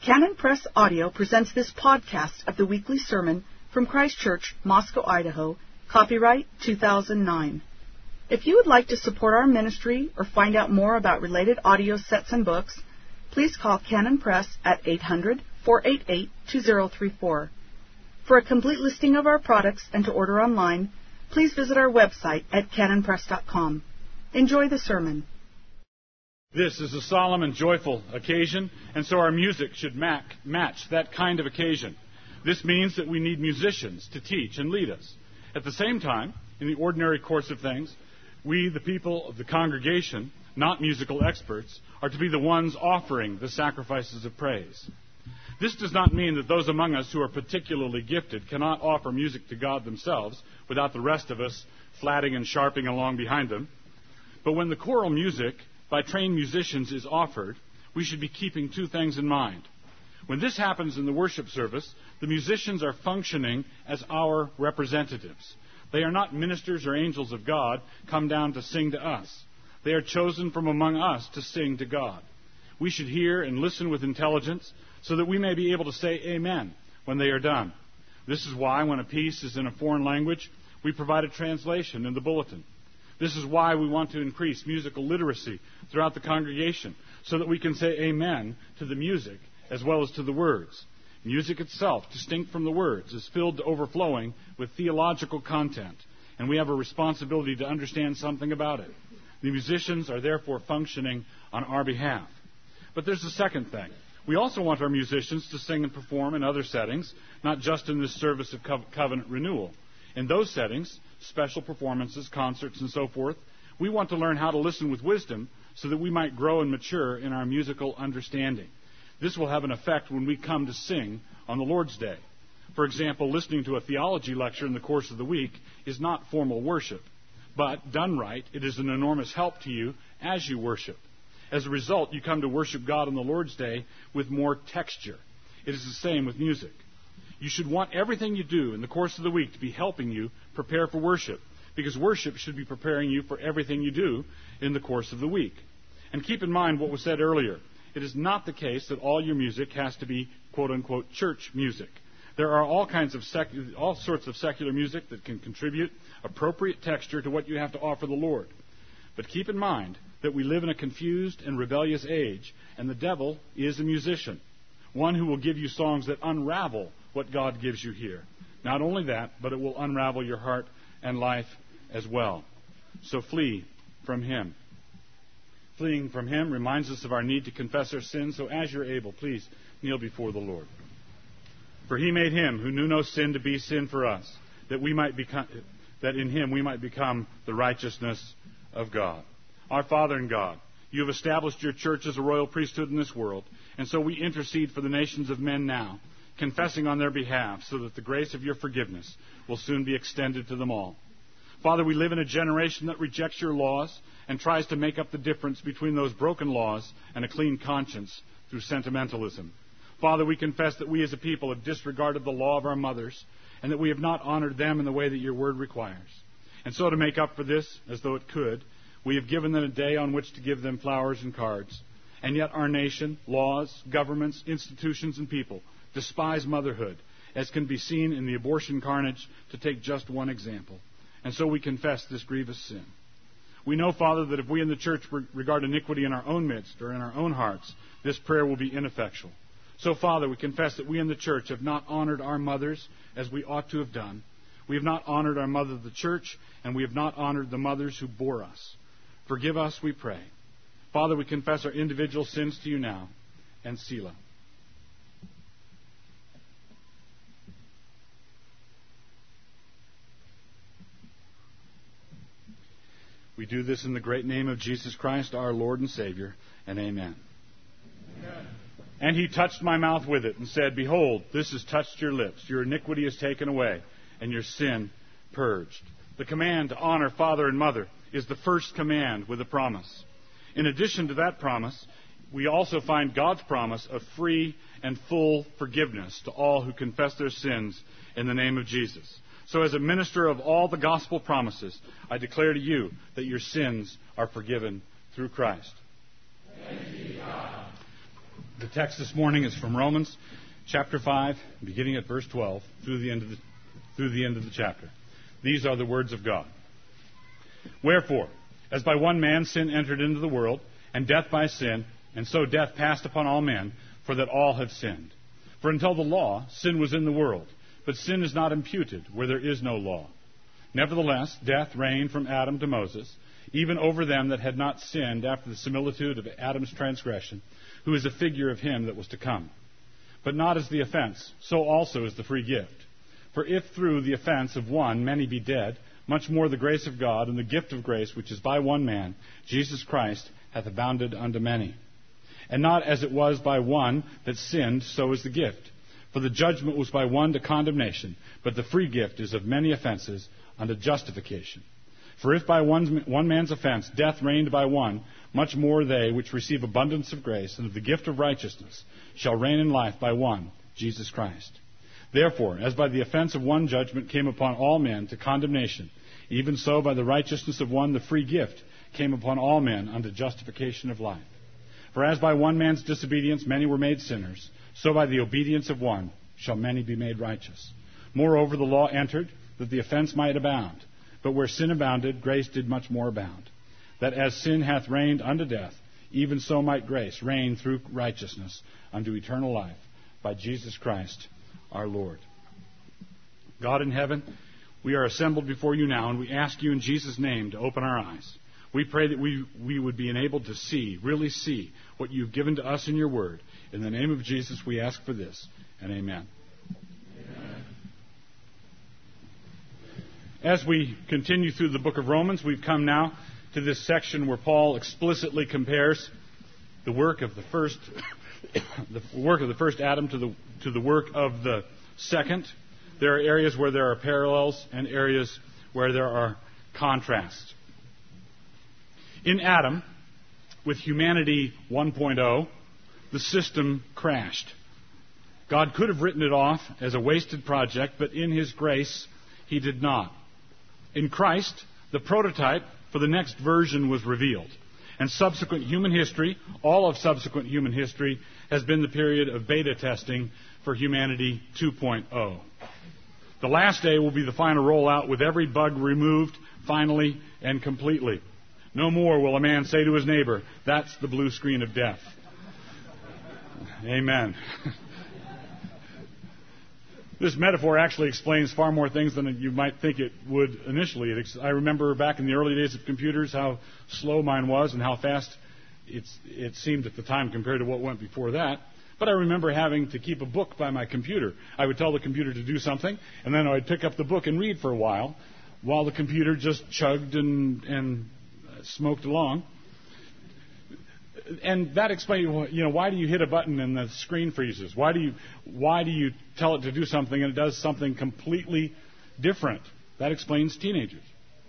Canon Press Audio presents this podcast of the weekly sermon from Christ Church, Moscow, Idaho, copyright 2009. If you would like to support our ministry or find out more about related audio sets and books, please call Canon Press at 800-488-2034. For a complete listing of our products and to order online, please visit our website at canonpress.com. Enjoy the sermon. This is a solemn and joyful occasion, and so our music should match that kind of occasion. This means that we need musicians to teach and lead us. At the same time, in the ordinary course of things, we, the people of the congregation, not musical experts, are to be the ones offering the sacrifices of praise. This does not mean that those among us who are particularly gifted cannot offer music to God themselves without the rest of us flatting and sharping along behind them. But when the choral music by trained musicians is offered, we should be keeping two things in mind. When this happens in the worship service, the musicians are functioning as our representatives. They are not ministers or angels of God come down to sing to us. They are chosen from among us to sing to God. We should hear and listen with intelligence so that we may be able to say amen when they are done. This is why when a piece is in a foreign language, we provide a translation in the bulletin. This is why we want to increase musical literacy throughout the congregation, so that we can say amen to the music as well as to the words. Music itself, distinct from the words, is filled to overflowing with theological content, and we have a responsibility to understand something about it. The musicians are therefore functioning on our behalf. But there's a second thing. We also want our musicians to sing and perform in other settings, not just in this service of covenant renewal. In those settings, special performances, concerts, and so forth, we want to learn how to listen with wisdom so that we might grow and mature in our musical understanding. This will have an effect when we come to sing on the Lord's Day. For example, listening to a theology lecture in the course of the week is not formal worship, but done right, it is an enormous help to you as you worship. As a result, you come to worship God on the Lord's Day with more texture. It is the same with music. You should want everything you do in the course of the week to be helping you prepare for worship, because worship should be preparing you for everything you do in the course of the week. And keep in mind what was said earlier. It is not the case that all your music has to be quote-unquote church music. There are all sorts of secular music that can contribute appropriate texture to what you have to offer the Lord. But keep in mind that we live in a confused and rebellious age, and the devil is a musician, one who will give you songs that unravel what God gives you here. Not only that, but it will unravel your heart and life as well. So flee from him. Fleeing from him reminds us of our need to confess our sins, so as you're able, please kneel before the Lord. For he made him who knew no sin to be sin for us, that in him we might become the righteousness of God. Our Father in God, you have established your church as a royal priesthood in this world, and so we intercede for the nations of men now, confessing on their behalf so that the grace of your forgiveness will soon be extended to them all. Father, we live in a generation that rejects your laws and tries to make up the difference between those broken laws and a clean conscience through sentimentalism. Father, we confess that we as a people have disregarded the law of our mothers and that we have not honored them in the way that your word requires. And so to make up for this, as though it could, we have given them a day on which to give them flowers and cards. And yet our nation, laws, governments, institutions, and people despise motherhood, as can be seen in the abortion carnage, to take just one example. And so we confess this grievous sin. We know, Father, that if we in the church regard iniquity in our own midst or in our own hearts, this prayer will be ineffectual. So, Father, we confess that we in the church have not honored our mothers as we ought to have done. We have not honored our mother, the church, and we have not honored the mothers who bore us. Forgive us, we pray. Father, we confess our individual sins to you now. And Selah. We do this in the great name of Jesus Christ, our Lord and Savior, and amen. Amen. And he touched my mouth with it and said, Behold, this has touched your lips. Your iniquity is taken away, and your sin purged. The command to honor father and mother is the first command with a promise. In addition to that promise, we also find God's promise of free and full forgiveness to all who confess their sins in the name of Jesus. So as a minister of all the gospel promises, I declare to you that your sins are forgiven through Christ. Thanks be to God. The text this morning is from Romans chapter 5, beginning at verse 12, through the end of the chapter. These are the words of God. Wherefore, as by one man sin entered into the world, and death by sin, and so death passed upon all men, for that all have sinned. For until the law, sin was in the world, but sin is not imputed where there is no law. Nevertheless, death reigned from Adam to Moses, even over them that had not sinned after the similitude of Adam's transgression, who is a figure of him that was to come. But not as the offense, so also is the free gift. For if through the offense of one many be dead, much more the grace of God and the gift of grace, which is by one man, Jesus Christ, hath abounded unto many. And not as it was by one that sinned, so is the gift. For the judgment was by one to condemnation, but the free gift is of many offenses unto justification. For if by one man's offense death reigned by one, much more they which receive abundance of grace and of the gift of righteousness shall reign in life by one, Jesus Christ. Therefore, as by the offense of one judgment came upon all men to condemnation, even so by the righteousness of one the free gift came upon all men unto justification of life. For as by one man's disobedience many were made sinners, so by the obedience of one shall many be made righteous. Moreover, the law entered, that the offense might abound. But where sin abounded, grace did much more abound. That as sin hath reigned unto death, even so might grace reign through righteousness unto eternal life, by Jesus Christ our Lord. God in heaven, we are assembled before you now, and we ask you in Jesus' name to open our eyes. We pray that we would be enabled to see, really see, what you've given to us in your word. In the name of Jesus, we ask for this, and amen. As we continue through the book of Romans, we've come now to this section where Paul explicitly compares the work of the first Adam to the work of the second. There are areas where there are parallels and areas where there are contrasts. In Adam, with humanity 1.0, the system crashed. God could have written it off as a wasted project, but in His grace, He did not. In Christ, the prototype for the next version was revealed. And subsequent human history, all of subsequent human history, has been the period of beta testing for humanity 2.0. The last day will be the final rollout with every bug removed finally and completely. No more will a man say to his neighbor, "That's the blue screen of death." Amen. This metaphor actually explains far more things than you might think it would initially. I remember back in the early days of computers how slow mine was and how fast it seemed at the time compared to what went before that. But I remember having to keep a book by my computer. I would tell the computer to do something, and then I'd pick up the book and read for a while the computer just chugged and smoked along. And that explains, why do you hit a button and the screen freezes? Why do you tell it to do something and it does something completely different? That explains teenagers.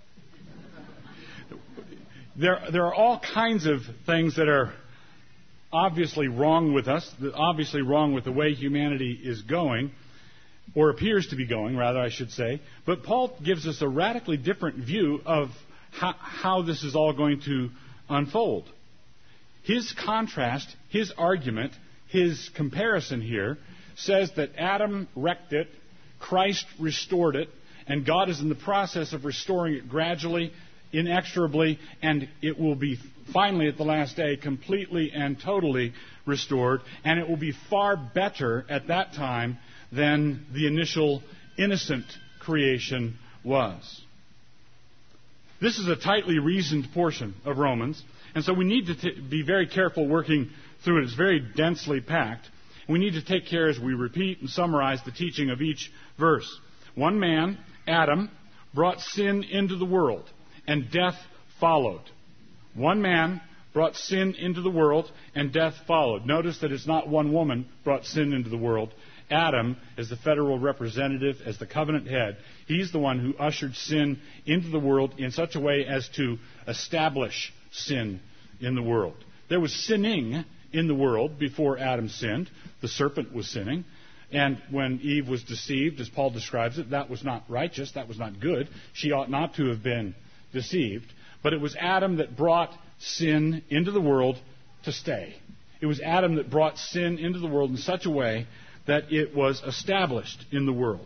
There are all kinds of things that are obviously wrong with us, obviously wrong with the way humanity is going, or appears to be going, rather, I should say. But Paul gives us a radically different view of how this is all going to unfold. His contrast, his argument, his comparison here says that Adam wrecked it, Christ restored it, and God is in the process of restoring it gradually, inexorably, and it will be finally at the last day completely and totally restored, and it will be far better at that time than the initial innocent creation was. This is a tightly reasoned portion of Romans. And so we need to be very careful working through it. It's very densely packed. We need to take care as we repeat and summarize the teaching of each verse. One man, Adam, brought sin into the world, and death followed. One man brought sin into the world, and death followed. Notice that it's not one woman brought sin into the world. Adam, as the federal representative, as the covenant head, he's the one who ushered sin into the world in such a way as to establish sin in the world. There was sinning in the world before Adam sinned. The serpent was sinning. And when Eve was deceived, as Paul describes it, that was not righteous. That was not good. She ought not to have been deceived. But it was Adam that brought sin into the world to stay. It was Adam that brought sin into the world in such a way that it was established in the world.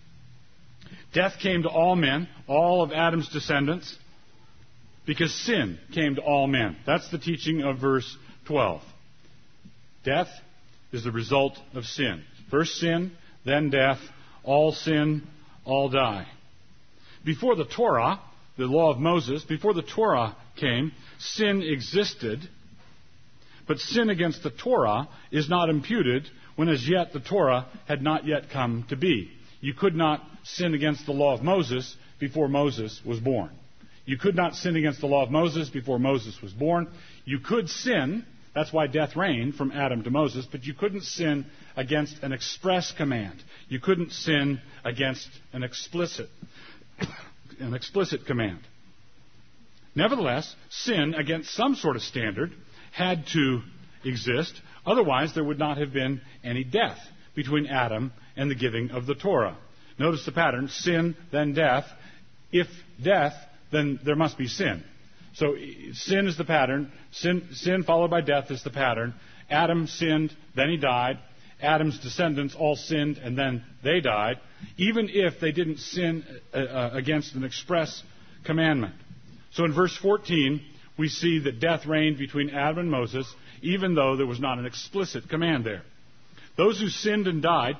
Death came to all men, all of Adam's descendants, because sin came to all men. That's the teaching of verse 12. Death is the result of sin. First sin, then death. All sin, all die. Before the Torah, the law of Moses, before the Torah came, sin existed, but sin against the Torah is not imputed when as yet the Torah had not yet come to be. You could not sin against the law of Moses before Moses was born. You could not sin against the law of Moses before Moses was born. You could sin, that's why death reigned from Adam to Moses, but you couldn't sin against an express command. You couldn't sin against an explicit command. Nevertheless, sin against some sort of standard had to exist. Otherwise, there would not have been any death between Adam and the giving of the Torah. Notice the pattern: sin, then death. If death, then there must be sin. So sin is the pattern. Sin followed by death is the pattern. Adam sinned, then he died. Adam's descendants all sinned, and then they died, even if they didn't sin against an express commandment. So in verse 14, we see that death reigned between Adam and Moses, even though there was not an explicit command there. Those who sinned and died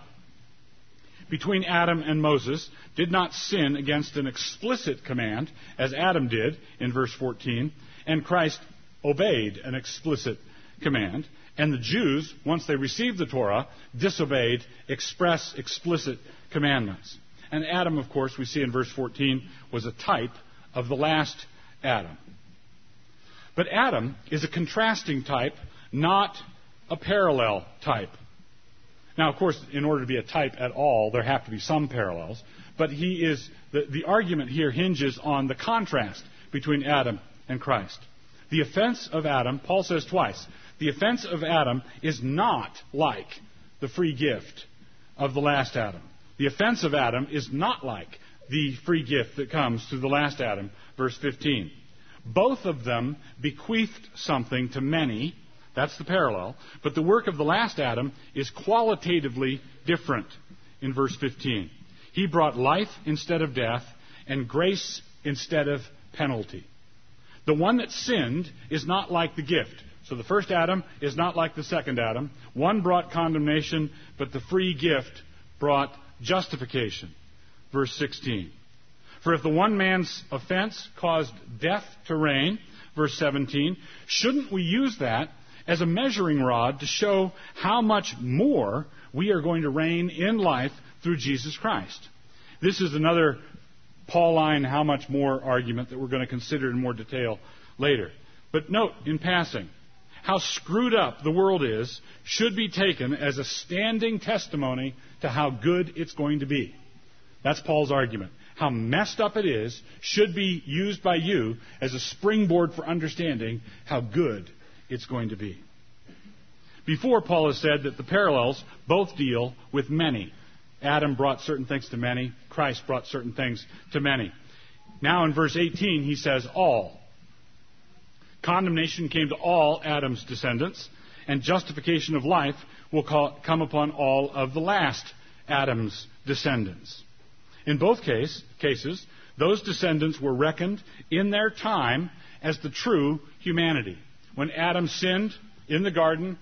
between Adam and Moses did not sin against an explicit command, as Adam did in verse 14, and Christ obeyed an explicit command. And the Jews, once they received the Torah, disobeyed explicit commandments. And Adam, of course, we see in verse 14, was a type of the last Adam. But Adam is a contrasting type, not a parallel type. Now, of course, in order to be a type at all, there have to be some parallels. But the argument here hinges on the contrast between Adam and Christ. The offense of Adam, Paul says twice, the offense of Adam is not like the free gift of the last Adam. The offense of Adam is not like the free gift that comes through the last Adam, verse 15. Both of them bequeathed something to many. That's the parallel. But the work of the last Adam is qualitatively different in verse 15. He brought life instead of death and grace instead of penalty. The one that sinned is not like the gift. So the first Adam is not like the second Adam. One brought condemnation, but the free gift brought justification. Verse 16. For if the one man's offense caused death to reign, verse 17, shouldn't we use that as a measuring rod to show how much more we are going to reign in life through Jesus Christ? This is another Pauline how much more argument that we're going to consider in more detail later. But note, in passing, how screwed up the world is should be taken as a standing testimony to how good it's going to be. That's Paul's argument. How messed up it is should be used by you as a springboard for understanding how good it's going to be. Before, Paul has said that the parallels both deal with many. Adam brought certain things to many. Christ brought certain things to many. Now in verse 18 he says all. Condemnation came to all Adam's descendants, and justification of life will come upon all of the last Adam's descendants. In both cases, those descendants were reckoned in their time as the true humanity. When Adam sinned in the garden,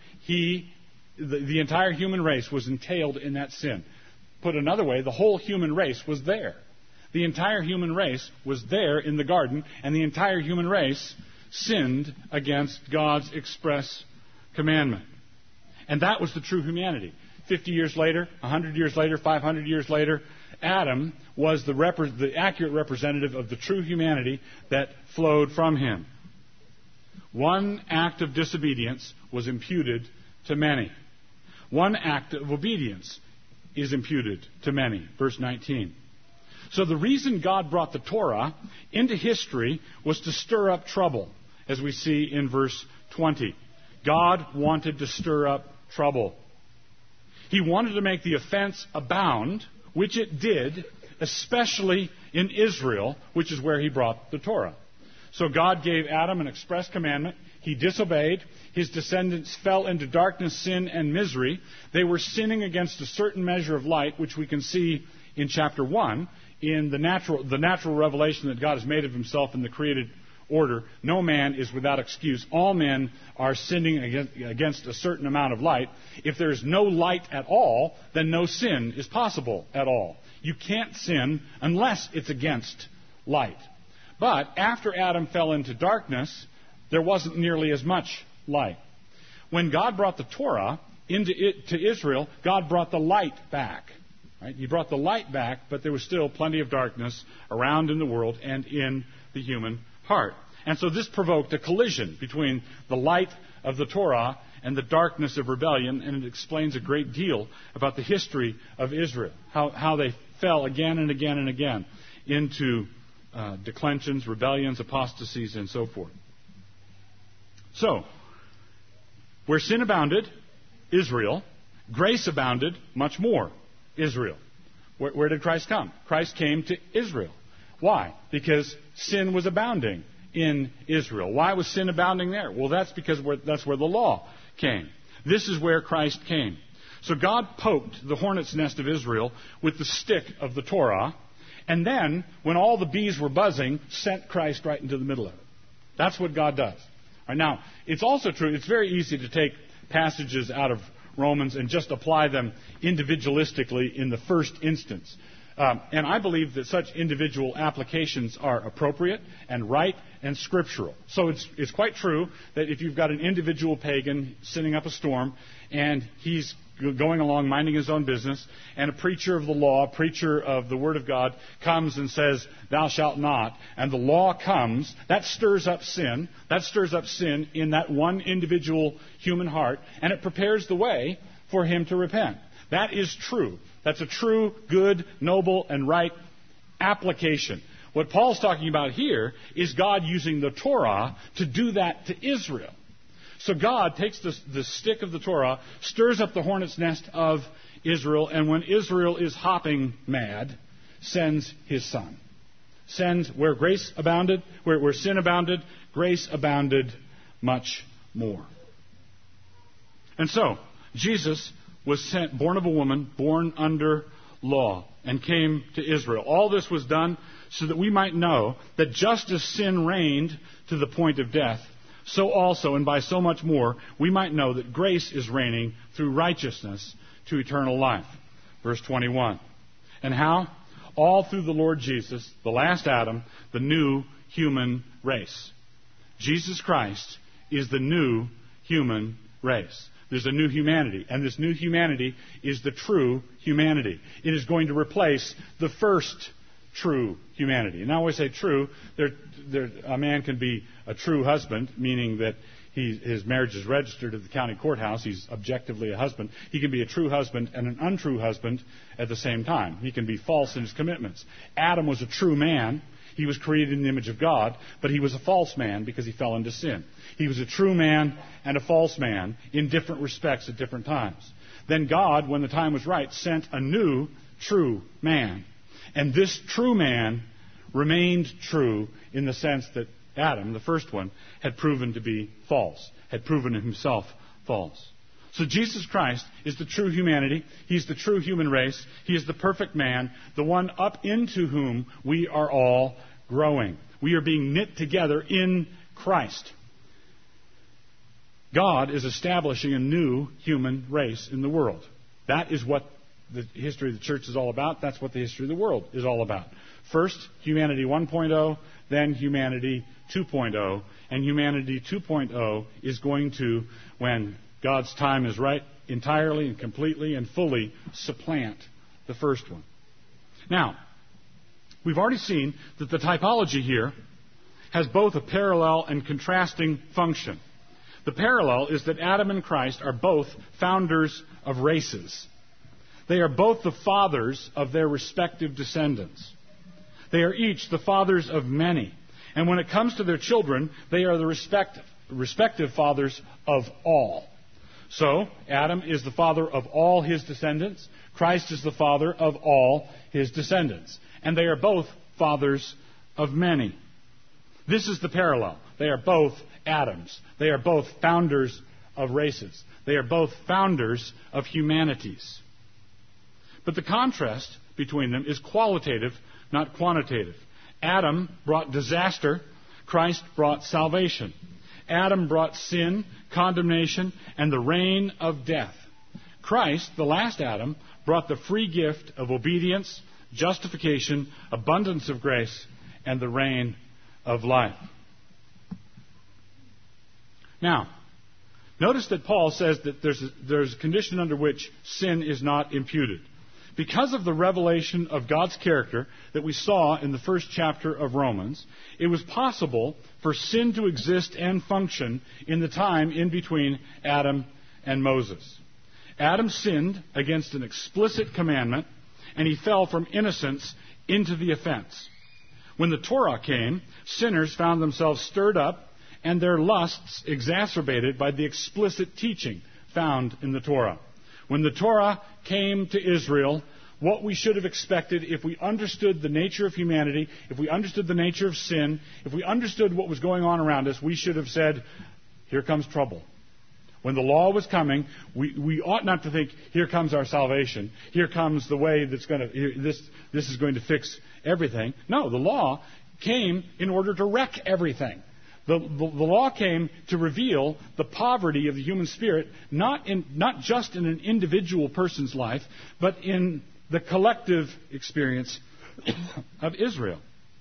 the entire human race was entailed in that sin. Put another way, the whole human race was there. The entire human race was there in the garden, and the entire human race sinned against God's express commandment. And that was the true humanity. 50 years later, 100 years later, 500 years later, Adam was the accurate representative of the true humanity that flowed from him. One act of disobedience was imputed to many. One act of obedience is imputed to many. Verse 19. So the reason God brought the Torah into history was to stir up trouble, as we see in verse 20. God wanted to stir up trouble. He wanted to make the offense abound, which it did, especially in Israel, which is where he brought the Torah. So God gave Adam an express commandment. He disobeyed. His descendants fell into darkness, sin, and misery. They were sinning against a certain measure of light, which we can see in chapter 1, in the natural revelation that God has made of himself in the created order. No man is without excuse. All men are sinning against a certain amount of light. If there is no light at all, then no sin is possible at all. You can't sin unless it's against light. But after Adam fell into darkness, there wasn't nearly as much light. When God brought the Torah to Israel, God brought the light back. Right? He brought the light back, but there was still plenty of darkness around in the world and in the human heart. And so this provoked a collision between the light of the Torah and the darkness of rebellion, and it explains a great deal about the history of Israel, how they fell again and again and again into declensions, rebellions, apostasies, and so forth. So, where sin abounded, Israel, grace abounded much more, Israel. Where did Christ come? Christ came to Israel. Why? Because sin was abounding in Israel. Why was sin abounding there? Well, that's because that's where the law came. This is where Christ came. So God poked the hornet's nest of Israel with the stick of the Torah, and then, when all the bees were buzzing, sent Christ right into the middle of it. That's what God does. All right, now, it's also true, it's very easy to take passages out of Romans and just apply them individualistically in the first instance. And I believe that such individual applications are appropriate and right and scriptural. So it's quite true that if you've got an individual pagan sending up a storm and he's going along minding his own business, and a preacher of the law, a preacher of the Word of God, comes and says, "Thou shalt not," and the law comes, that stirs up sin. That stirs up sin in that one individual human heart, and it prepares the way for him to repent. That is true. That's a true, good, noble, and right application. What Paul's talking about here is God using the Torah to do that to Israel. So God takes the stick of the Torah, stirs up the hornet's nest of Israel, and when Israel is hopping mad, sends his Son. Sends where grace abounded, where sin abounded, grace abounded much more. And so, Jesus was sent, born of a woman, born under law, and came to Israel. All this was done so that we might know that just as sin reigned to the point of death, so also, and by so much more, we might know that grace is reigning through righteousness to eternal life. Verse 21. And how? All through the Lord Jesus, the last Adam, the new human race. Jesus Christ is the new human race. There's a new humanity, and this new humanity is the true humanity. It is going to replace the first true humanity. And I always say true. A man can be a true husband, meaning that his marriage is registered at the county courthouse. He's objectively a husband. He can be a true husband and an untrue husband at the same time. He can be false in his commitments. Adam was a true man. He was created in the image of God, but he was a false man because he fell into sin. He was a true man and a false man in different respects at different times. Then God, when the time was right, sent a new true man. And this true man remained true in the sense that Adam, the first one, had proven to be false, had proven himself false. So Jesus Christ is the true humanity. He's the true human race. He is the perfect man, the one up into whom we are all growing. We are being knit together in Christ. God is establishing a new human race in the world. That is what the history of the church is all about. That's what the history of the world is all about. First, humanity 1.0, then humanity 2.0. And humanity 2.0 is going to, when God's time is right, entirely and completely and fully supplant the first one. Now, we've already seen that the typology here has both a parallel and contrasting function. The parallel is that Adam and Christ are both founders of races. They are both the fathers of their respective descendants. They are each the fathers of many. And when it comes to their children, they are the respective fathers of all. So, Adam is the father of all his descendants. Christ is the father of all his descendants. And they are both fathers of many. This is the parallel. They are both Adams. They are both founders of races. They are both founders of humanities. But the contrast between them is qualitative, not quantitative. Adam brought disaster. Christ brought salvation. Adam brought sin, condemnation, and the reign of death. Christ, the last Adam, brought the free gift of obedience, justification, abundance of grace, and the reign of life. Now, notice that Paul says that there's a condition under which sin is not imputed. Because of the revelation of God's character that we saw in the first chapter of Romans, it was possible for sin to exist and function in the time in between Adam and Moses. Adam sinned against an explicit commandment, and he fell from innocence into the offense. When the Torah came, sinners found themselves stirred up and their lusts exacerbated by the explicit teaching found in the Torah. When the Torah came to Israel, what we should have expected if we understood the nature of humanity, if we understood the nature of sin, if we understood what was going on around us, we should have said, here comes trouble. When the law was coming, we ought not to think, here comes our salvation. Here comes the way that's going to, this is going to fix everything. No, the law came in order to wreck everything. The law came to reveal the poverty of the human spirit, not just in an individual person's life, but in the collective experience of Israel.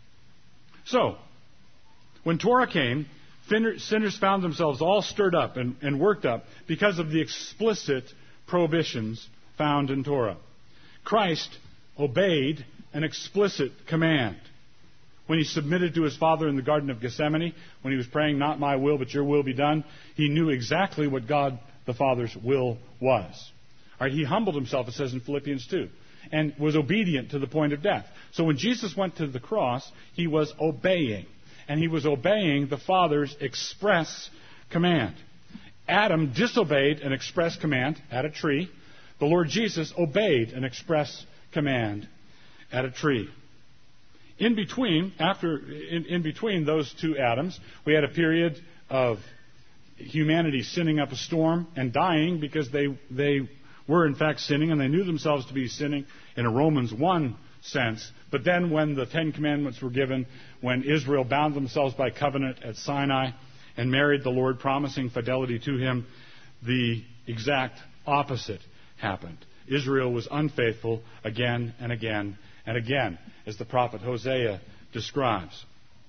So, when Torah came, sinners found themselves all stirred up and worked up because of the explicit prohibitions found in Torah. Christ obeyed an explicit command. When he submitted to his Father in the Garden of Gethsemane, when he was praying, not my will, but your will be done, he knew exactly what God the Father's will was. All right, he humbled himself, it says in Philippians 2, and was obedient to the point of death. So when Jesus went to the cross, he was obeying. And he was obeying the Father's express command. Adam disobeyed an express command at a tree. The Lord Jesus obeyed an express command at a tree. In between those two Adams, we had a period of humanity sinning up a storm and dying because they were in fact sinning, and they knew themselves to be sinning in a Romans 1 sense. But then when the Ten Commandments were given, when Israel bound themselves by covenant at Sinai and married the Lord, promising fidelity to him, the exact opposite happened. Israel was unfaithful again and again and again, as the prophet Hosea describes.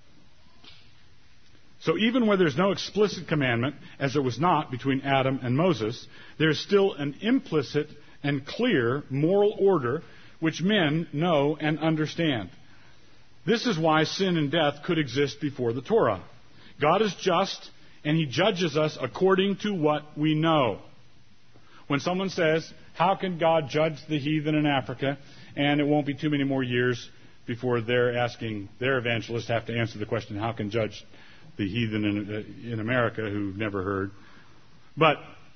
So even where there's no explicit commandment, as there was not between Adam and Moses, there's still an implicit and clear moral order which men know and understand. This is why sin and death could exist before the Torah. God is just, and he judges us according to what we know. When someone says, how can God judge the heathen in Africa? And it won't be too many more years before they're asking their evangelists have to answer the question, how can judge the heathen in America who've never heard? But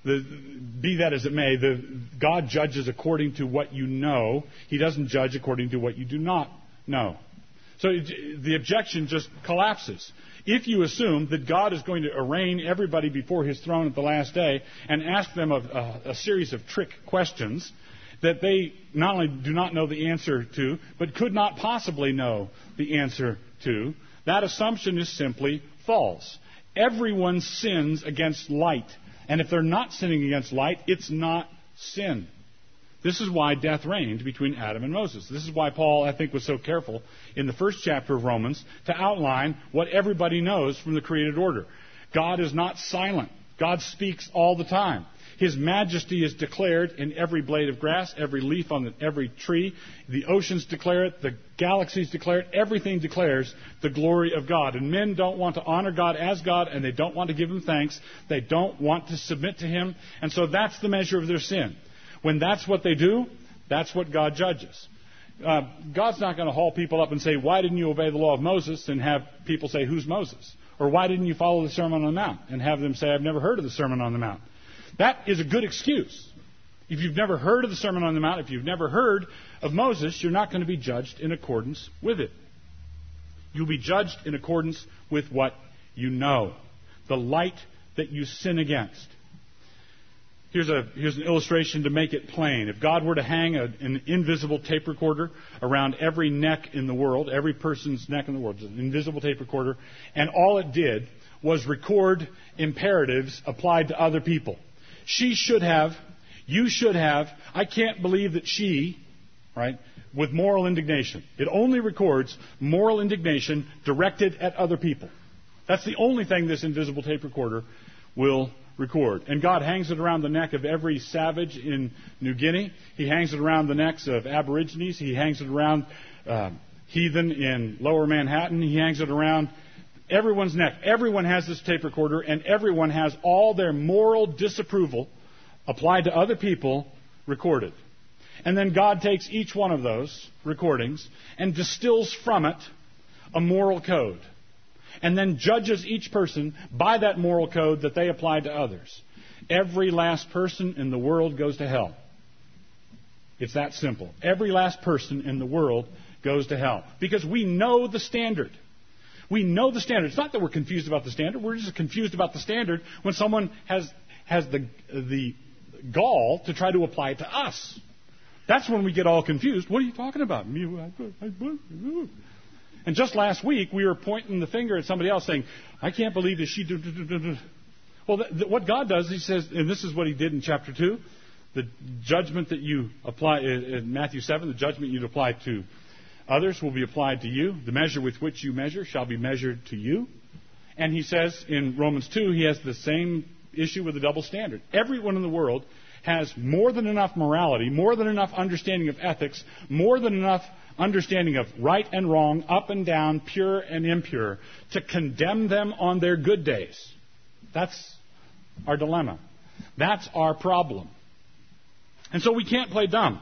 be that as it may, God judges according to what you know. He doesn't judge according to what you do not know. So the objection just collapses. If you assume that God is going to arraign everybody before his throne at the last day and ask them a series of trick questions that they not only do not know the answer to, but could not possibly know the answer to, that assumption is simply false. Everyone sins against light. And if they're not sinning against light, it's not sin. This is why death reigned between Adam and Moses. This is why Paul, I think, was so careful in the first chapter of Romans to outline what everybody knows from the created order. God is not silent. God speaks all the time. His majesty is declared in every blade of grass, every leaf on every tree. The oceans declare it. The galaxies declare it. Everything declares the glory of God. And men don't want to honor God as God, and they don't want to give him thanks. They don't want to submit to him. And so that's the measure of their sin. When that's what they do, that's what God judges. God's not going to haul people up and say, why didn't you obey the law of Moses? And have people say, who's Moses? Or why didn't you follow the Sermon on the Mount? And have them say, I've never heard of the Sermon on the Mount. That is a good excuse. If you've never heard of the Sermon on the Mount, if you've never heard of Moses, you're not going to be judged in accordance with it. You'll be judged in accordance with what you know. the light that you sin against. Here's an illustration to make it plain. If God were to hang an invisible tape recorder around every neck in the world, every person's neck in the world, an invisible tape recorder, and all it did was record imperatives applied to other people. She should have, you should have, I can't believe that she, right, with moral indignation. It only records moral indignation directed at other people. That's the only thing this invisible tape recorder will record. And God hangs it around the neck of every savage in New Guinea. He hangs it around the necks of Aborigines. He hangs it around heathen in Lower Manhattan. He hangs it around everyone's neck. Everyone has this tape recorder, and everyone has all their moral disapproval applied to other people recorded. And then God takes each one of those recordings and distills from it a moral code, and then judges each person by that moral code that they applied to others. Every last person in the world goes to hell. It's that simple. Every last person in the world goes to hell. Because we know the standard. We know the standard. It's not that we're confused about the standard. We're just confused about the standard when someone has the gall to try to apply it to us. That's when we get all confused. What are you talking about? And just last week, we were pointing the finger at somebody else saying, I can't believe that she... Well, what God does, He says, and this is what He did in chapter 2, the judgment that you apply, in Matthew 7, the judgment you'd apply to others will be applied to you. The measure with which you measure shall be measured to you. And He says in Romans 2, He has the same issue with the double standard. Everyone in the world has more than enough morality, more than enough understanding of ethics, more than enough understanding of right and wrong, up and down, pure and impure, to condemn them on their good days. That's our dilemma. That's our problem. And so we can't play dumb.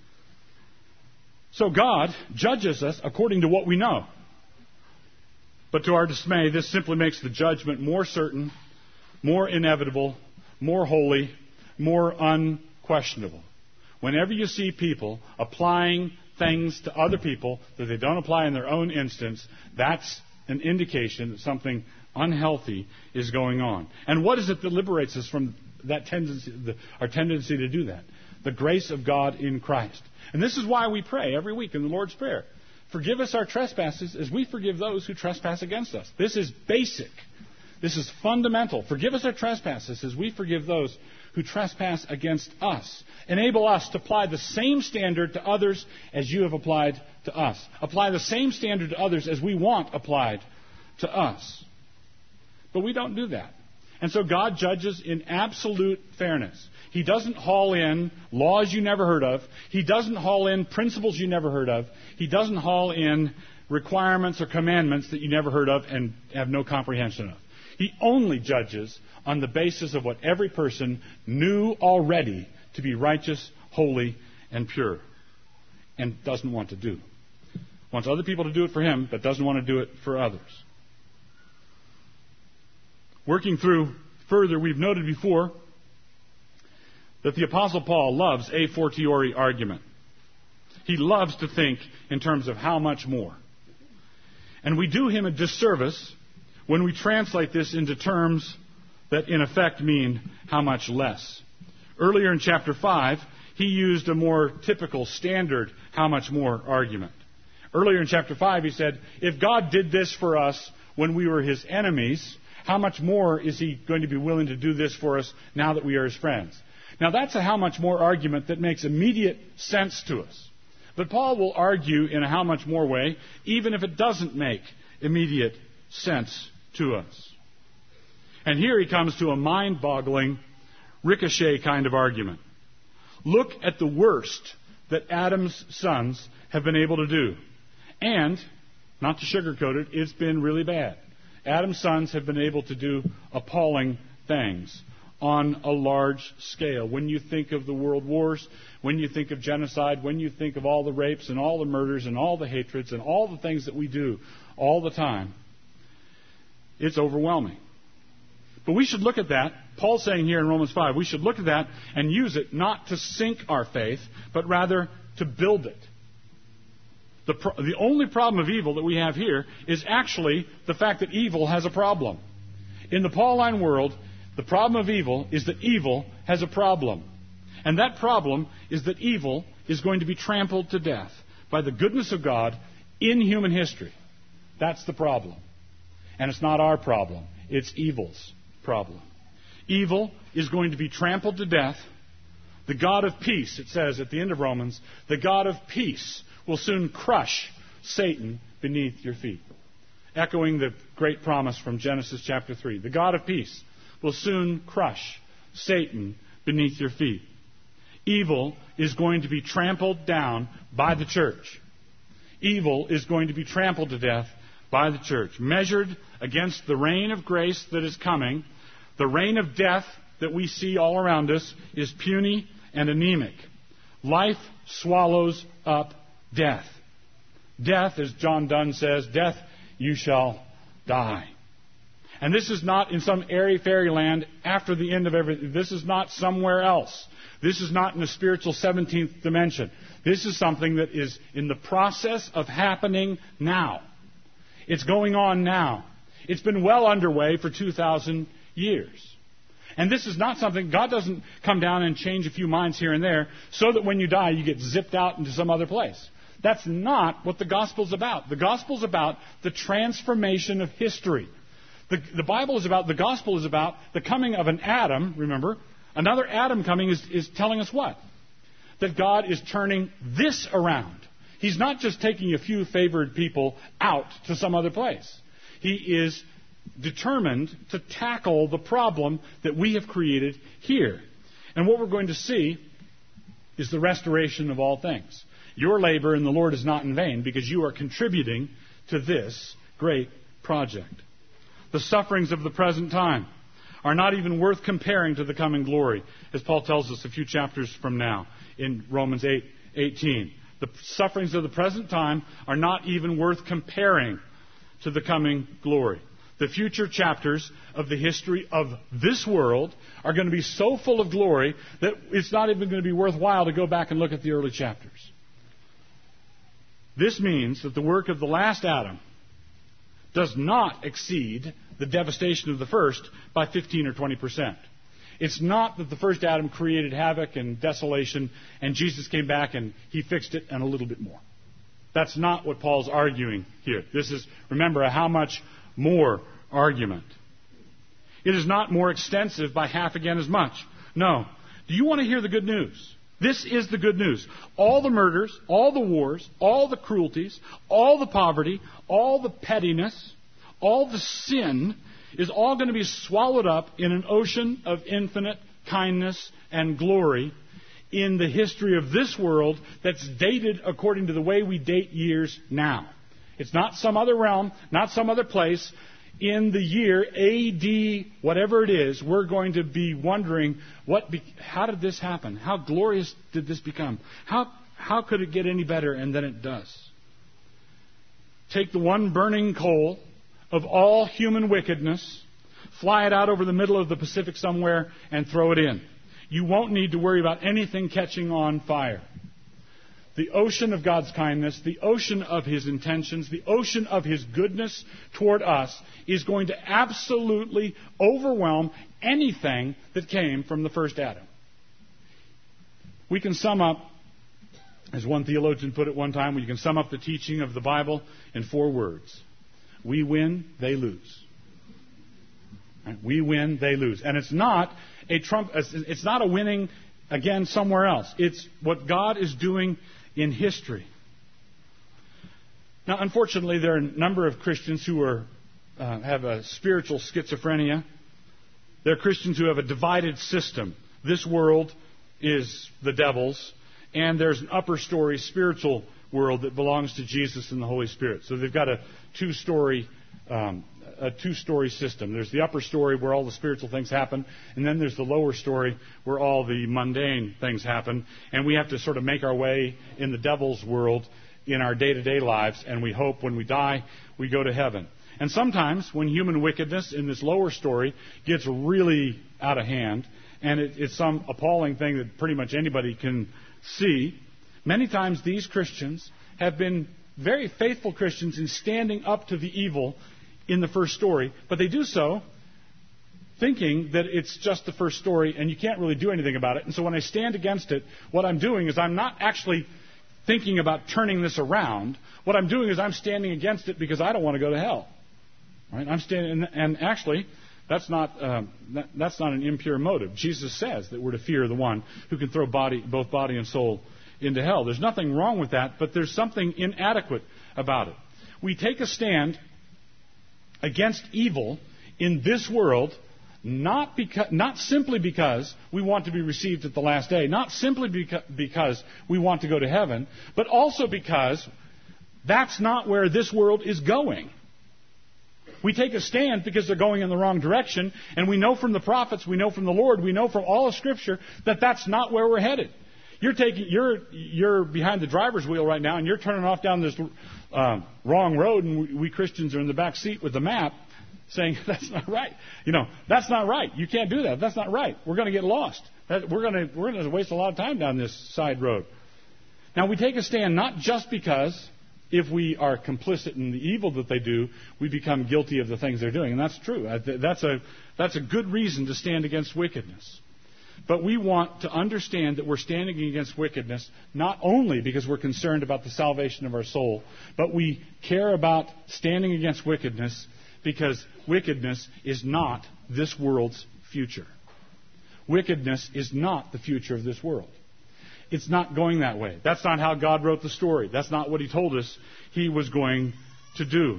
So God judges us according to what we know. But to our dismay, this simply makes the judgment more certain, more inevitable, more holy, more unquestionable. Whenever you see people applying things to other people that they don't apply in their own instance, that's an indication that something unhealthy is going on. And what is it that liberates us from that tendency, our tendency to do that? The grace of God in Christ. And this is why we pray every week in the Lord's Prayer. Forgive us our trespasses as we forgive those who trespass against us. This is basic. This is fundamental. Forgive us our trespasses as we forgive those who trespass against us. Enable us to apply the same standard to others as you have applied to us. Apply the same standard to others as we want applied to us. But we don't do that. And so God judges in absolute fairness. He doesn't haul in laws you never heard of. He doesn't haul in principles you never heard of. He doesn't haul in requirements or commandments that you never heard of and have no comprehension of. He only judges on the basis of what every person knew already to be righteous, holy, and pure, and doesn't want to do. Wants other people to do it for him, but doesn't want to do it for others. Working through further, we've noted before that the Apostle Paul loves a fortiori argument. He loves to think in terms of how much more. And we do him a disservice when we translate this into terms that in effect mean how much less. Earlier in chapter 5, he used a more typical, standard how much more argument. Earlier in chapter 5, he said, if God did this for us when we were his enemies, how much more is he going to be willing to do this for us now that we are his friends? Now that's a how much more argument that makes immediate sense to us. But Paul will argue in a how much more way, even if it doesn't make immediate sense to us. And here he comes to a mind-boggling ricochet kind of argument. Look at the worst that Adam's sons have been able to do. And, not to sugarcoat it, it's been really bad. Adam's sons have been able to do appalling things on a large scale. When you think of the world wars, when you think of genocide, when you think of all the rapes and all the murders and all the hatreds and all the things that we do all the time, it's overwhelming. But we should look at that. Paul's saying here in Romans 5, we should look at that and use it not to sink our faith, but rather to build it. The only problem of evil that we have here is actually the fact that evil has a problem. In the Pauline world, the problem of evil is that evil has a problem. And that problem is that evil is going to be trampled to death by the goodness of God in human history. That's the problem. And it's not our problem. It's evil's problem. Evil is going to be trampled to death. The God of peace, it says at the end of Romans, the God of peace will soon crush Satan beneath your feet. Echoing the great promise from Genesis chapter 3. The God of peace will soon crush Satan beneath your feet. Evil is going to be trampled down by the church. Evil is going to be trampled to death by the church. Measured against the reign of grace that is coming, the reign of death that we see all around us is puny and anemic. Life swallows up death. Death, as John Donne says, death you shall die. And this is not in some airy fairyland after the end of everything. This is not somewhere else. This is not in the spiritual 17th dimension. This is something that is in the process of happening now. It's going on now. It's been well underway for 2,000 years. And this is not something, God doesn't come down and change a few minds here and there so that when you die you get zipped out into some other place. That's not what the gospel's about. The gospel's about the transformation of history. The Bible is about, the gospel is about the coming of an Adam, remember? Another Adam coming is telling us what? That God is turning this around. He's not just taking a few favored people out to some other place. He is determined to tackle the problem that we have created here. And what we're going to see is the restoration of all things. Your labor in the Lord is not in vain because you are contributing to this great project. The sufferings of the present time are not even worth comparing to the coming glory, as Paul tells us a few chapters from now in Romans 8:18. The sufferings of the present time are not even worth comparing to the coming glory. The future chapters of the history of this world are going to be so full of glory that it's not even going to be worthwhile to go back and look at the early chapters. This means that the work of the last Adam does not exceed the devastation of the first by 15 or 20%. It's not that the first Adam created havoc and desolation and Jesus came back and he fixed it and a little bit more. That's not what Paul's arguing here. This is, remember, a how much more argument. It is not more extensive by half again as much. No. Do you want to hear the good news? This is the good news. All the murders, all the wars, all the cruelties, all the poverty, all the pettiness, all the sin is all going to be swallowed up in an ocean of infinite kindness and glory in the history of this world that's dated according to the way we date years now. It's not some other realm, not some other place. In the year AD, whatever it is, we're going to be wondering, how did this happen? How glorious did this become? How could it get any better? And then it does. Take the one burning coal of all human wickedness, fly it out over the middle of the Pacific somewhere, and throw it in. You won't need to worry about anything catching on fire. The ocean of God's kindness, the ocean of His intentions, the ocean of His goodness toward us is going to absolutely overwhelm anything that came from the first Adam. We can sum up, as one theologian put it one time, we can sum up the teaching of the Bible in 4 words. We win, they lose. Right? We win, they lose. And it's not a winning again somewhere else. It's what God is doing in history. Now, unfortunately, there are a number of Christians who have a spiritual schizophrenia. There are Christians who have a divided system. This world is the devil's, and there's an upper story spiritual world that belongs to Jesus and the Holy Spirit. So they've got a two-story system. There's the upper story where all the spiritual things happen, and then there's the lower story where all the mundane things happen. And we have to sort of make our way in the devil's world in our day-to-day lives, and we hope when we die, we go to heaven. And sometimes when human wickedness in this lower story gets really out of hand, and it's some appalling thing that pretty much anybody can see, many times these Christians have been very faithful Christians in standing up to the evil in the first story, but they do so thinking that it's just the first story and you can't really do anything about it. And so when I stand against it, what I'm doing is I'm not actually thinking about turning this around. What I'm doing is I'm standing against it because I don't want to go to hell. Right? I'm standing, and actually, that's not an impure motive. Jesus says that we're to fear the one who can throw both body and soul into hell. There's nothing wrong with that, but there's something inadequate about it. We take a stand against evil in this world, not simply because we want to be received at the last day, not simply because we want to go to heaven, but also because that's not where this world is going. We take a stand because they're going in the wrong direction, and we know from the prophets, we know from the Lord, we know from all of Scripture that that's not where we're headed. You're behind the driver's wheel right now, and you're turning off down this wrong road, and we Christians are in the back seat with the map, saying that's not right. That's not right. You can't do that. That's not right. We're going to get lost. We're going to waste a lot of time down this side road. Now we take a stand not just because if we are complicit in the evil that they do, we become guilty of the things they're doing, and that's true. That's a good reason to stand against wickedness. But we want to understand that we're standing against wickedness not only because we're concerned about the salvation of our soul, but we care about standing against wickedness because wickedness is not this world's future. Wickedness is not the future of this world. It's not going that way. That's not how God wrote the story. That's not what He told us He was going to do.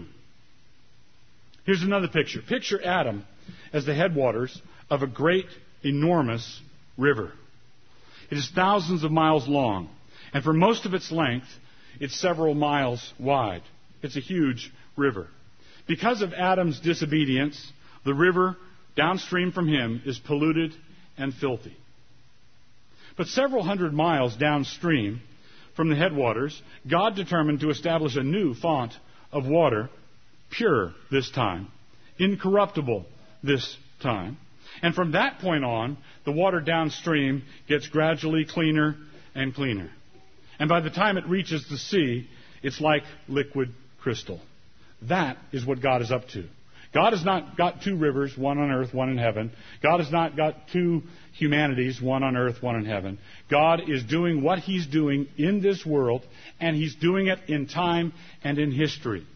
Here's another picture. Picture Adam as the headwaters of a great, enormous river. It is thousands of miles long, and for most of its length, it's several miles wide. It's a huge river. Because of Adam's disobedience, the river downstream from him is polluted and filthy. But several hundred miles downstream from the headwaters, God determined to establish a new fount of water, pure this time, incorruptible this time. And from that point on, the water downstream gets gradually cleaner and cleaner. And by the time it reaches the sea, it's like liquid crystal. That is what God is up to. God has not got two rivers, one on earth, one in heaven. God has not got two humanities, one on earth, one in heaven. God is doing what He's doing in this world, and He's doing it in time and in history.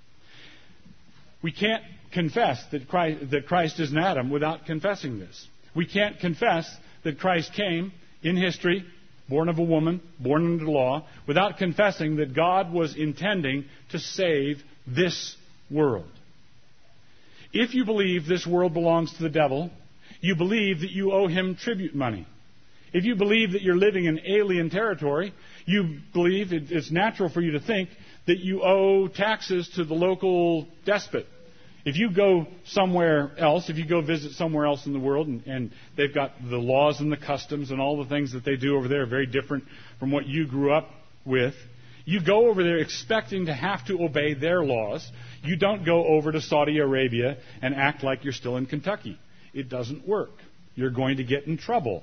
We can't confess that Christ is an Adam without confessing this. We can't confess that Christ came in history, born of a woman, born under the law, without confessing that God was intending to save this world. If you believe this world belongs to the devil, you believe that you owe him tribute money. If you believe that you're living in alien territory, you believe it's natural for you to think that you owe taxes to the local despot. If you go somewhere else, if you go visit somewhere else in the world, and they've got the laws and the customs and all the things that they do over there are very different from what you grew up with, you go over there expecting to have to obey their laws. You don't go over to Saudi Arabia and act like you're still in Kentucky. It doesn't work. You're going to get in trouble.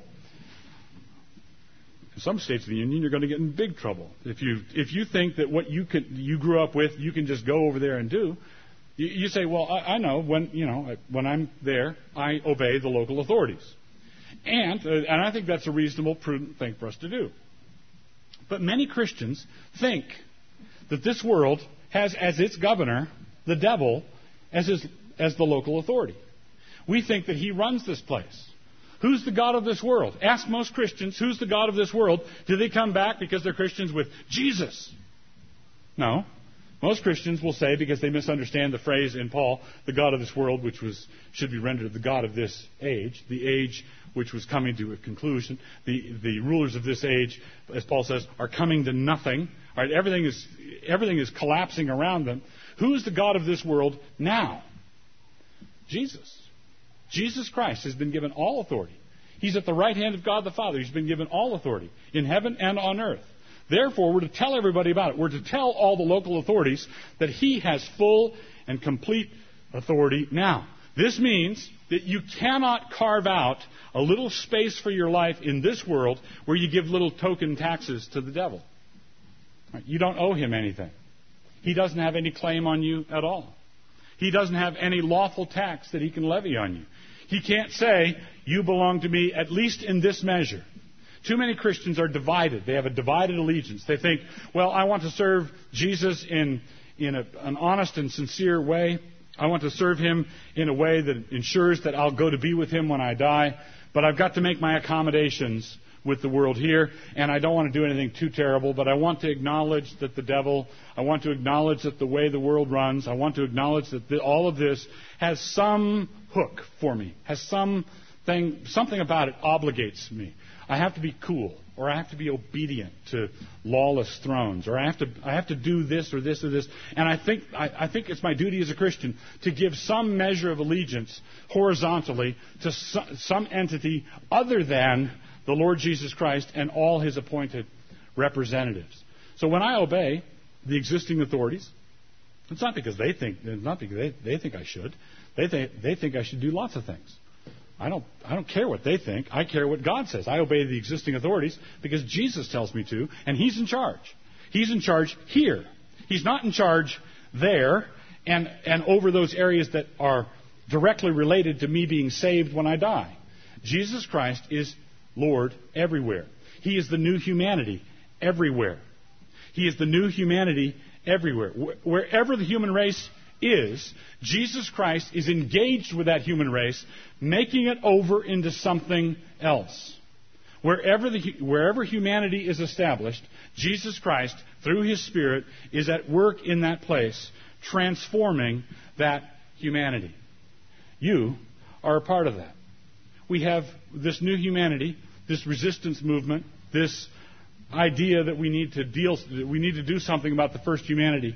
In some states of the Union, you're going to get in big trouble. If you think that what you grew up with, you can just go over there and do, you say, well, I know when I'm there, I obey the local authorities. And I think that's a reasonable, prudent thing for us to do. But many Christians think that this world has as its governor the devil as the local authority. We think that he runs this place. Who's the God of this world? Ask most Christians, who's the God of this world? Do they come back because they're Christians with Jesus? No. Most Christians will say, because they misunderstand the phrase in Paul, the God of this world, which should be rendered the God of this age, the age which was coming to a conclusion. The rulers of this age, as Paul says, are coming to nothing. All right, everything is collapsing around them. Who's the God of this world now? Jesus. Jesus Christ has been given all authority. He's at the right hand of God the Father. He's been given all authority in heaven and on earth. Therefore, we're to tell everybody about it. We're to tell all the local authorities that He has full and complete authority now. This means that you cannot carve out a little space for your life in this world where you give little token taxes to the devil. You don't owe him anything. He doesn't have any claim on you at all. He doesn't have any lawful tax that he can levy on you. He can't say, you belong to me at least in this measure. Too many Christians are divided. They have a divided allegiance. They think, well, I want to serve Jesus in an honest and sincere way. I want to serve him in a way that ensures that I'll go to be with him when I die. But I've got to make my accommodations with the world here, and I don't want to do anything too terrible, but I want to acknowledge that the devil, I want to acknowledge that the way the world runs, I want to acknowledge that all of this has some hook for me, has something about it obligates me. I have to be cool, or I have to be obedient to lawless thrones, or I have to do this or this or this. And I think it's my duty as a Christian to give some measure of allegiance horizontally to some entity other than the Lord Jesus Christ and all his appointed representatives. So when I obey the existing authorities, it's not because they think I should. They think I should do lots of things. I don't care what they think. I care what God says. I obey the existing authorities because Jesus tells me to, and he's in charge. He's in charge here. He's not in charge there and over those areas that are directly related to me being saved when I die. Jesus Christ is Lord everywhere. He is the new humanity everywhere. He is the new humanity everywhere. Wherever the human race is, Jesus Christ is engaged with that human race, making it over into something else. Wherever humanity is established, Jesus Christ, through his Spirit, is at work in that place, transforming that humanity. You are a part of that. We have this new humanity, this resistance movement, this idea that we need to do something about the first humanity.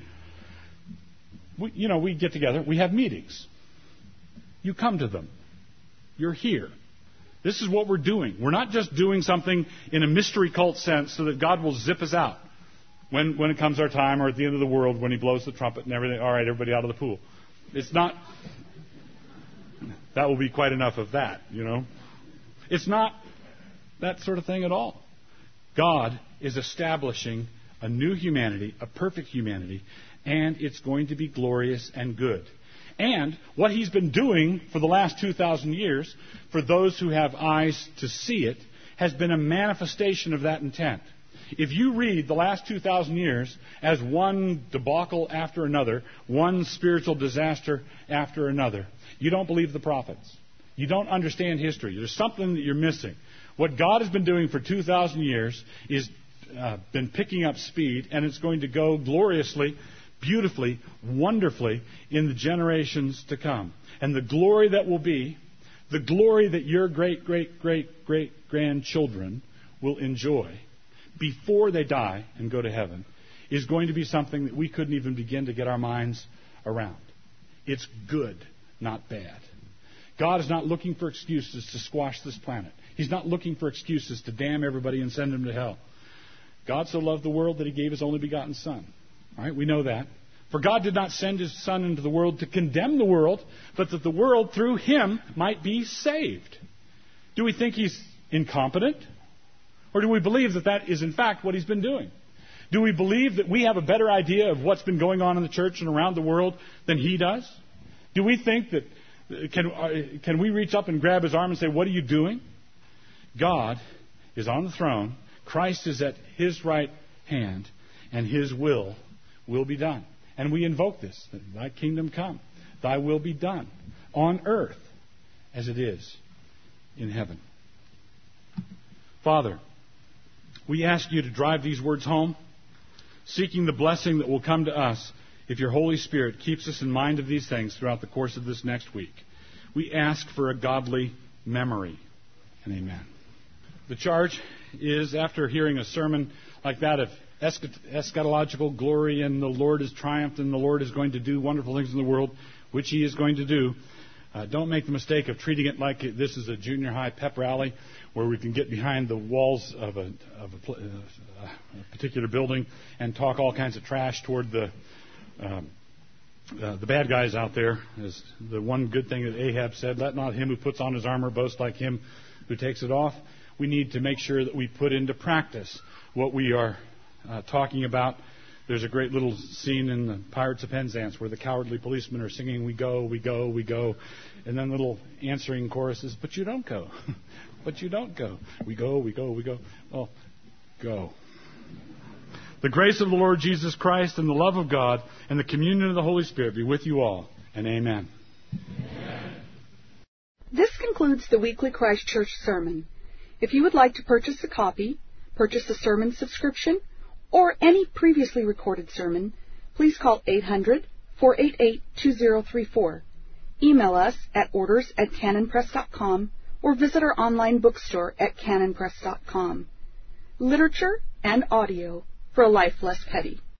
We get together, we have meetings. You come to them. You're here. This is what we're doing. We're not just doing something in a mystery cult sense so that God will zip us out when it comes our time, or at the end of the world when he blows the trumpet and everything. All right, everybody out of the pool. It's not. That will be quite enough of that, It's not that sort of thing at all. God is establishing a new humanity, a perfect humanity, and it's going to be glorious and good. And what he's been doing for the last 2,000 years, for those who have eyes to see it, has been a manifestation of that intent. If you read the last 2,000 years as one debacle after another, one spiritual disaster after another, you don't believe the prophets. You don't understand history. There's something that you're missing. What God has been doing for 2,000 years is been picking up speed, and it's going to go gloriously, beautifully, wonderfully in the generations to come. And the glory that will be, the glory that your great-great-great-great-grandchildren will enjoy before they die and go to heaven, is going to be something that we couldn't even begin to get our minds around. It's good, not bad. God is not looking for excuses to squash this planet. He's not looking for excuses to damn everybody and send them to hell. God so loved the world that he gave his only begotten Son. All right, we know that. For God did not send his Son into the world to condemn the world, but that the world through him might be saved. Do we think he's incompetent? Or do we believe that that is in fact what he's been doing? Do we believe that we have a better idea of what's been going on in the church and around the world than he does? Do we think that can we reach up and grab his arm and say, what are you doing? God is on the throne. Christ is at his right hand, and his will be done. And we invoke this, that thy kingdom come, thy will be done on earth as it is in heaven. Father, we ask you to drive these words home, seeking the blessing that will come to us if your Holy Spirit keeps us in mind of these things throughout the course of this next week. We ask for a godly memory. And amen. The charge is, after hearing a sermon like that of eschatological glory and the Lord has triumphed and the Lord is going to do wonderful things in the world, which he is going to do, don't make the mistake of treating it like this is a junior high pep rally where we can get behind the walls of a particular building and talk all kinds of trash toward the bad guys out there. As the one good thing that Ahab said, let not him who puts on his armor boast like him who takes it off. We need to make sure that we put into practice what we are talking about. There's a great little scene in the Pirates of Penzance where the cowardly policemen are singing, "We go, we go, we go." And then the little answering chorus is, "But you don't go. But you don't go. We go, we go, we go." Well, go. The grace of the Lord Jesus Christ and the love of God and the communion of the Holy Spirit be with you all. And amen. Amen. This concludes the weekly Christ Church sermon. If you would like to purchase a copy, purchase a sermon subscription, or any previously recorded sermon, please call 800-488-2034. Email us at orders@canonpress.com or visit our online bookstore at canonpress.com. Literature and audio for a life less petty.